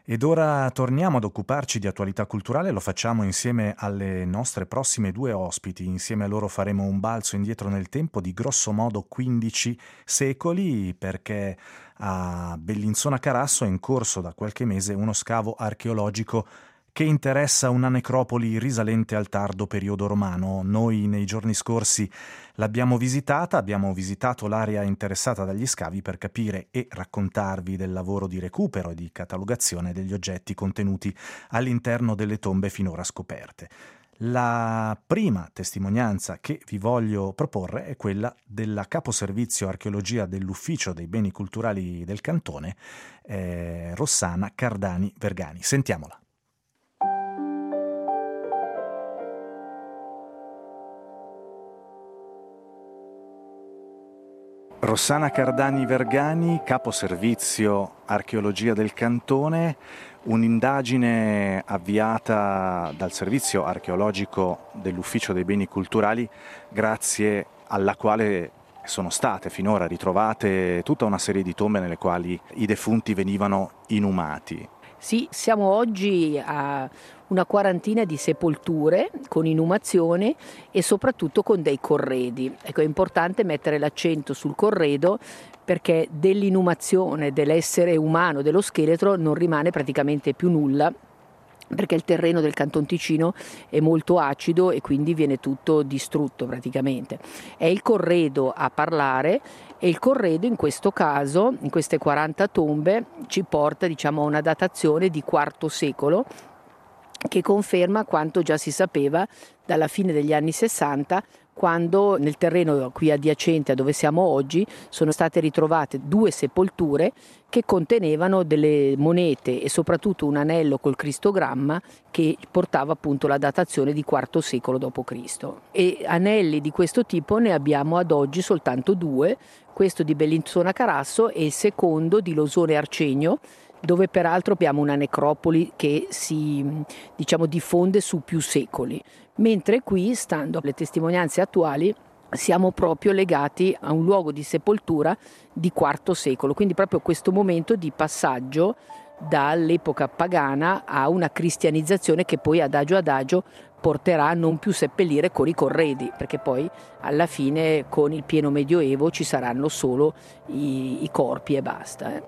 Ed ora torniamo ad occuparci di attualità culturale, lo facciamo insieme alle nostre prossime due ospiti. Insieme a loro faremo un balzo indietro nel tempo di grosso modo 15 secoli, perché a Bellinzona Carasso è in corso da qualche mese uno scavo archeologico che interessa una necropoli risalente al tardo periodo romano. Noi nei giorni scorsi l'abbiamo visitata, abbiamo visitato l'area interessata dagli scavi per capire e raccontarvi del lavoro di recupero e di catalogazione degli oggetti contenuti all'interno delle tombe finora scoperte. La prima testimonianza che vi voglio proporre è quella della caposervizio archeologia dell'Ufficio dei Beni Culturali del Cantone, Rossana Cardani Vergani. Sentiamola. Rossana Cardani Vergani, caposervizio archeologia del Cantone, un'indagine avviata dal servizio archeologico dell'Ufficio dei Beni Culturali, grazie alla quale sono state finora ritrovate tutta una serie di tombe nelle quali i defunti venivano inumati. Sì, siamo oggi a una quarantina di sepolture con inumazione e soprattutto con dei corredi. Ecco, è importante mettere l'accento sul corredo perché dell'inumazione dell'essere umano, dello scheletro, non rimane praticamente più nulla, perché il terreno del Canton Ticino è molto acido e quindi viene tutto distrutto praticamente. È il corredo a parlare e il corredo in questo caso, in queste 40 tombe, ci porta a una datazione di IV secolo che conferma quanto già si sapeva dalla fine degli anni 60, quando nel terreno qui adiacente a dove siamo oggi sono state ritrovate 2 sepolture che contenevano delle monete e soprattutto un anello col cristogramma che portava appunto la datazione di IV secolo d.C. E anelli di questo tipo ne abbiamo ad oggi soltanto 2, questo di Bellinzona Carasso e il secondo di Losone Arcegno, dove peraltro abbiamo una necropoli che si diffonde su più secoli, mentre qui, stando alle testimonianze attuali, siamo proprio legati a un luogo di sepoltura di IV secolo, quindi proprio questo momento di passaggio dall'epoca pagana a una cristianizzazione che poi adagio porterà a non più seppellire con i corredi, perché poi alla fine con il pieno medioevo ci saranno solo i corpi e basta.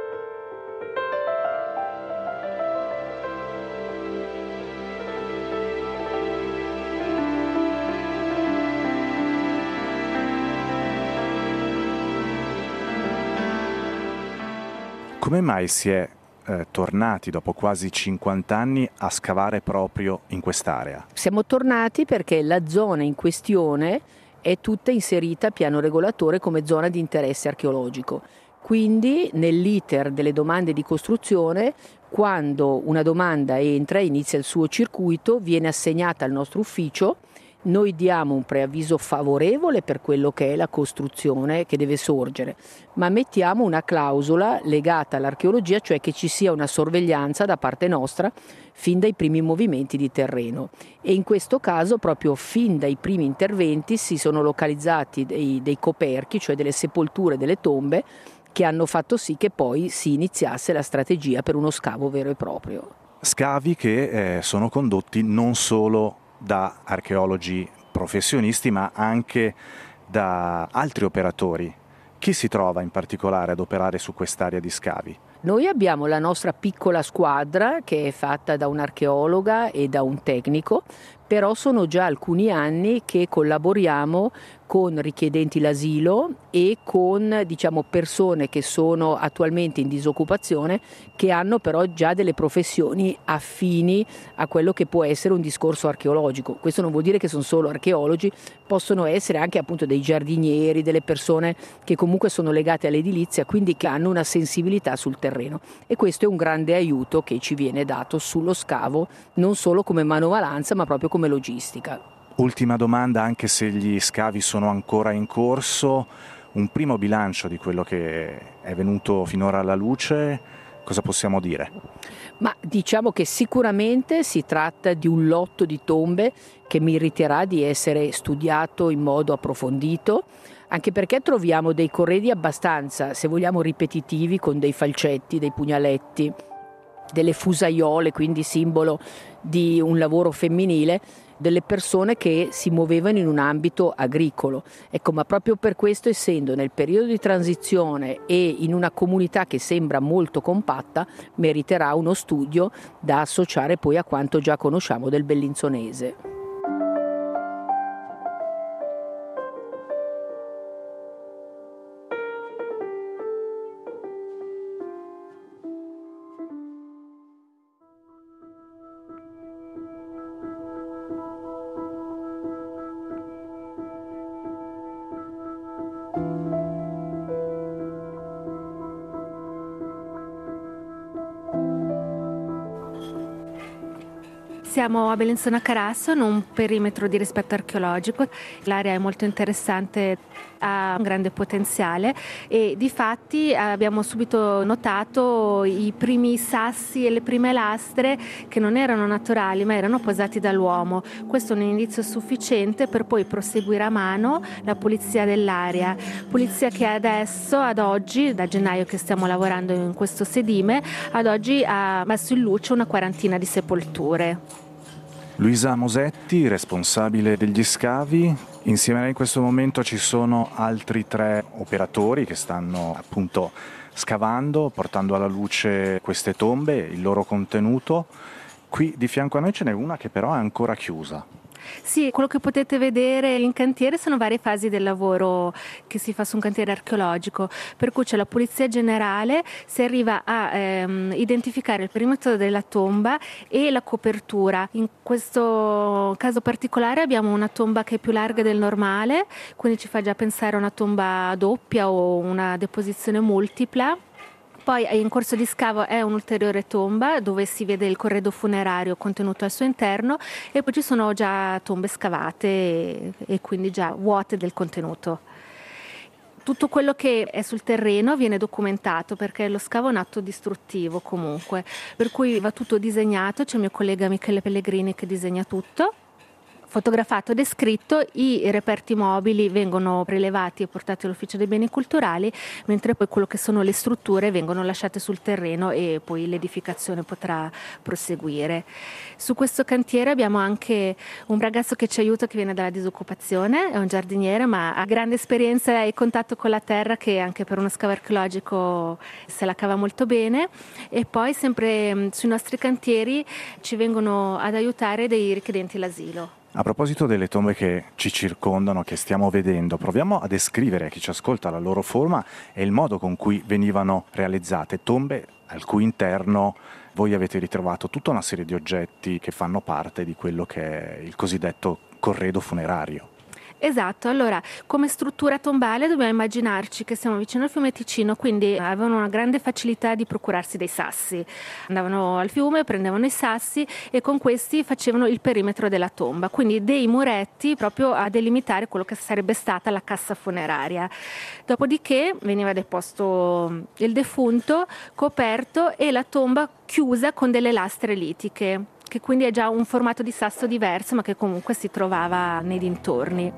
Come mai si è tornati dopo quasi 50 anni a scavare proprio in quest'area? Siamo tornati perché la zona in questione è tutta inserita a piano regolatore come zona di interesse archeologico. Quindi nell'iter delle domande di costruzione, quando una domanda entra, inizia il suo circuito, viene assegnata al nostro ufficio. Noi diamo un preavviso favorevole per quello che è la costruzione che deve sorgere, ma mettiamo una clausola legata all'archeologia, cioè che ci sia una sorveglianza da parte nostra fin dai primi movimenti di terreno. E in questo caso, proprio fin dai primi interventi, si sono localizzati dei coperchi, cioè delle sepolture, delle tombe, che hanno fatto sì che poi si iniziasse la strategia per uno scavo vero e proprio. Scavi che sono condotti non solo da archeologi professionisti, ma anche da altri operatori. Chi si trova in particolare ad operare su quest'area di scavi? Noi abbiamo la nostra piccola squadra che è fatta da un'archeologa e da un tecnico, però sono già alcuni anni che collaboriamo con richiedenti l'asilo e con persone che sono attualmente in disoccupazione, che hanno però già delle professioni affini a quello che può essere un discorso archeologico. Questo non vuol dire che sono solo archeologi, possono essere anche appunto dei giardinieri, delle persone che comunque sono legate all'edilizia, quindi che hanno una sensibilità sul terreno, e questo è un grande aiuto che ci viene dato sullo scavo, non solo come manovalanza ma proprio come logistica. Ultima domanda, anche se gli scavi sono ancora in corso, un primo bilancio di quello che è venuto finora alla luce, cosa possiamo dire? Ma diciamo che sicuramente si tratta di un lotto di tombe che meriterà di essere studiato in modo approfondito, anche perché troviamo dei corredi abbastanza, se vogliamo, ripetitivi, con dei falcetti, dei pugnaletti. delle fusaiole, quindi simbolo di un lavoro femminile, delle persone che si muovevano in un ambito agricolo. Ecco, ma proprio per questo, essendo nel periodo di transizione e in una comunità che sembra molto compatta, meriterà uno studio da associare poi a quanto già conosciamo del bellinzonese. Siamo a Bellinzona Carasso, in un perimetro di rispetto archeologico. L'area è molto interessante, ha un grande potenziale e difatti abbiamo subito notato i primi sassi e le prime lastre che non erano naturali ma erano posati dall'uomo. Questo è un indizio sufficiente per poi proseguire a mano la pulizia dell'area, pulizia che adesso, ad oggi, da gennaio che stiamo lavorando in questo sedime, ad oggi ha messo in luce una quarantina di sepolture. Luisa Mosetti, responsabile degli scavi. Insieme a lei in questo momento ci sono altri 3 operatori che stanno appunto scavando, portando alla luce queste tombe, il loro contenuto. Qui di fianco a noi ce n'è una che però è ancora chiusa. Sì, quello che potete vedere in cantiere sono varie fasi del lavoro che si fa su un cantiere archeologico, per cui c'è la pulizia generale, si arriva a identificare il perimetro della tomba e la copertura. In questo caso particolare abbiamo una tomba che è più larga del normale, quindi ci fa già pensare a una tomba doppia o una deposizione multipla. Poi in corso di scavo è un'ulteriore tomba dove si vede il corredo funerario contenuto al suo interno e poi ci sono già tombe scavate e quindi già vuote del contenuto. Tutto quello che è sul terreno viene documentato perché lo scavo è un atto distruttivo comunque, per cui va tutto disegnato, c'è il mio collega Michele Pellegrini che disegna tutto. Fotografato e descritto, i reperti mobili vengono prelevati e portati all'ufficio dei beni culturali, mentre poi quello che sono le strutture vengono lasciate sul terreno e poi l'edificazione potrà proseguire. Su questo cantiere abbiamo anche un ragazzo che ci aiuta, che viene dalla disoccupazione, è un giardiniere ma ha grande esperienza e contatto con la terra, che anche per uno scavo archeologico se la cava molto bene. E poi sempre sui nostri cantieri ci vengono ad aiutare dei richiedenti l'asilo. A proposito delle tombe che ci circondano, che stiamo vedendo, proviamo a descrivere a chi ci ascolta la loro forma e il modo con cui venivano realizzate. Tombe al cui interno voi avete ritrovato tutta una serie di oggetti che fanno parte di quello che è il cosiddetto corredo funerario. Esatto, allora come struttura tombale dobbiamo immaginarci che siamo vicino al fiume Ticino, quindi avevano una grande facilità di procurarsi dei sassi. Andavano al fiume, prendevano i sassi e con questi facevano il perimetro della tomba, quindi dei muretti proprio a delimitare quello che sarebbe stata la cassa funeraria. Dopodiché veniva deposto il defunto, coperto e la tomba chiusa con delle lastre litiche, che quindi è già un formato di sasso diverso ma che comunque si trovava nei dintorni.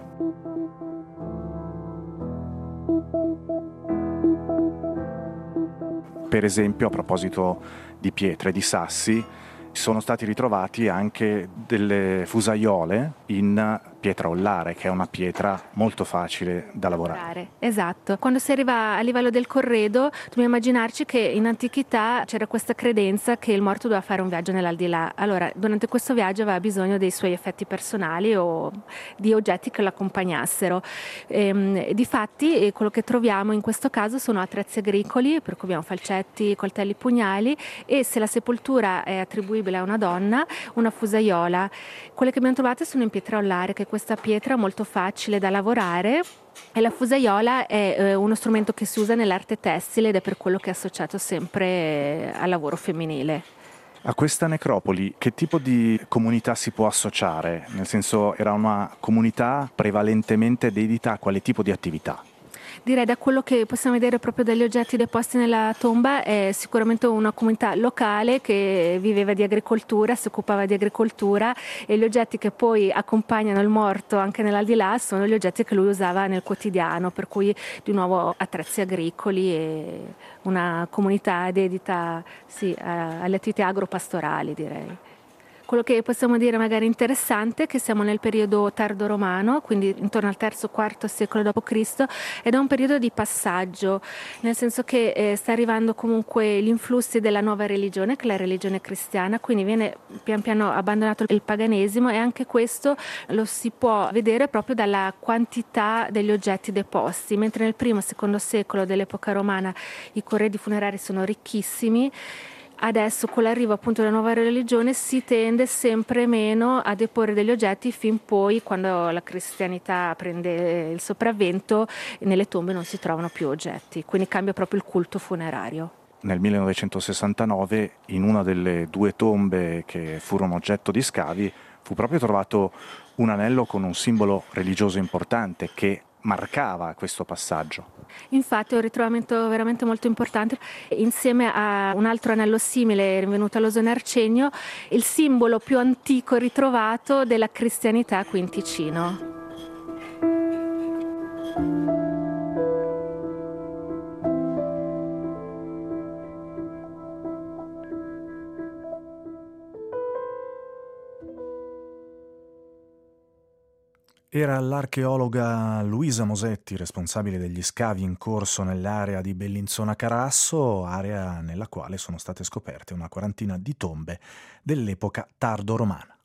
Per esempio, a proposito di pietre, di sassi, sono stati ritrovati anche delle fusaiole in pietra ollare, che è una pietra molto facile da lavorare. Esatto. Quando si arriva a livello del corredo dobbiamo immaginarci che in antichità c'era questa credenza che il morto doveva fare un viaggio nell'aldilà. Allora, durante questo viaggio aveva bisogno dei suoi effetti personali o di oggetti che lo accompagnassero. Difatti, quello che troviamo in questo caso sono attrezzi agricoli, per cui abbiamo falcetti, coltelli, pugnali, e se la sepoltura è attribuibile a una donna, una fusaiola. Quelle che abbiamo trovate sono in pietra ollare, che è questa pietra molto facile da lavorare, e la fusaiola è uno strumento che si usa nell'arte tessile ed è per quello che è associato sempre al lavoro femminile. A questa necropoli che tipo di comunità si può associare? Nel senso, era una comunità prevalentemente dedita a quale tipo di attività? Direi, da quello che possiamo vedere proprio dagli oggetti deposti nella tomba, è sicuramente una comunità locale che viveva di agricoltura, si occupava di agricoltura, e gli oggetti che poi accompagnano il morto anche nell'aldilà sono gli oggetti che lui usava nel quotidiano, per cui di nuovo attrezzi agricoli e una comunità dedita alle attività agropastorali, direi. Quello che possiamo dire magari interessante è che siamo nel periodo tardo romano, quindi intorno al III-IV secolo d.C., ed è un periodo di passaggio, nel senso che sta arrivando comunque gli influssi della nuova religione, che è la religione cristiana, quindi viene pian piano abbandonato il paganesimo, e anche questo lo si può vedere proprio dalla quantità degli oggetti deposti. Mentre nel I e II secolo dell'epoca romana i corredi funerari sono ricchissimi, adesso con l'arrivo appunto della nuova religione si tende sempre meno a deporre degli oggetti, fin poi quando la cristianità prende il sopravvento nelle tombe non si trovano più oggetti, quindi cambia proprio il culto funerario. Nel 1969, in una delle 2 tombe che furono oggetto di scavi, fu proprio trovato un anello con un simbolo religioso importante che marcava questo passaggio. Infatti è un ritrovamento veramente molto importante. Insieme a un altro anello simile rinvenuto all'Osone Arcegno, il simbolo più antico ritrovato della cristianità qui in Ticino. Era l'archeologa Luisa Mosetti, responsabile degli scavi in corso nell'area di Bellinzona Carasso, area nella quale sono state scoperte una quarantina di tombe dell'epoca tardo-romana.